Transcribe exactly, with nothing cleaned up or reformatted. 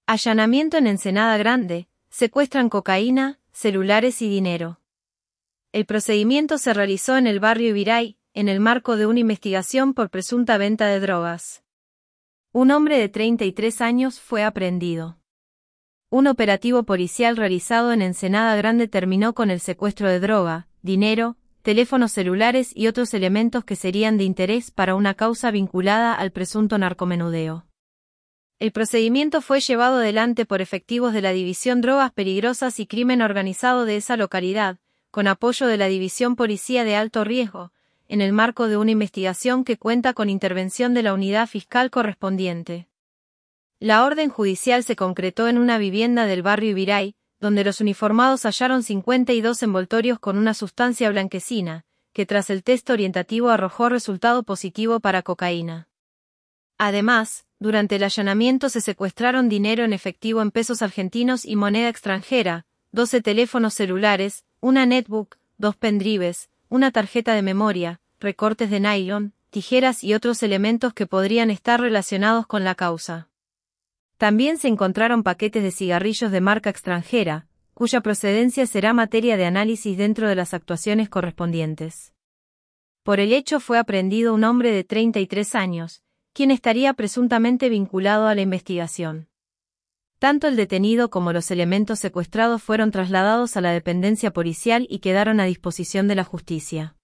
Allanamiento en Ensenada Grande, secuestran cocaína, celulares y dinero. El procedimiento se realizó en el barrio Ibiray, en el marco de una investigación por presunta venta de drogas. Un hombre de treinta y tres años fue aprehendido. Un operativo policial realizado en Ensenada Grande terminó con el secuestro de droga, dinero, teléfonos celulares y otros elementos que serían de interés para una causa vinculada al presunto narcomenudeo. El procedimiento fue llevado adelante por efectivos de la División Drogas Peligrosas y Crimen Organizado de esa localidad, con apoyo de la División Policía de Alto Riesgo, en el marco de una investigación que cuenta con intervención de la unidad fiscal correspondiente. La orden judicial se concretó en una vivienda del barrio Ibiray, donde los uniformados hallaron cincuenta y dos envoltorios con una sustancia blanquecina, que tras el test orientativo arrojó resultado positivo para cocaína. Además, durante el allanamiento se secuestraron dinero en efectivo en pesos argentinos y moneda extranjera, doce teléfonos celulares, una netbook, dos pendrives, una tarjeta de memoria, recortes de nylon, tijeras y otros elementos que podrían estar relacionados con la causa. También se encontraron paquetes de cigarrillos de marca extranjera, cuya procedencia será materia de análisis dentro de las actuaciones correspondientes. Por el hecho fue aprehendido un hombre de treinta y tres años, quien estaría presuntamente vinculado a la investigación. Tanto el detenido como los elementos secuestrados fueron trasladados a la dependencia policial y quedaron a disposición de la justicia.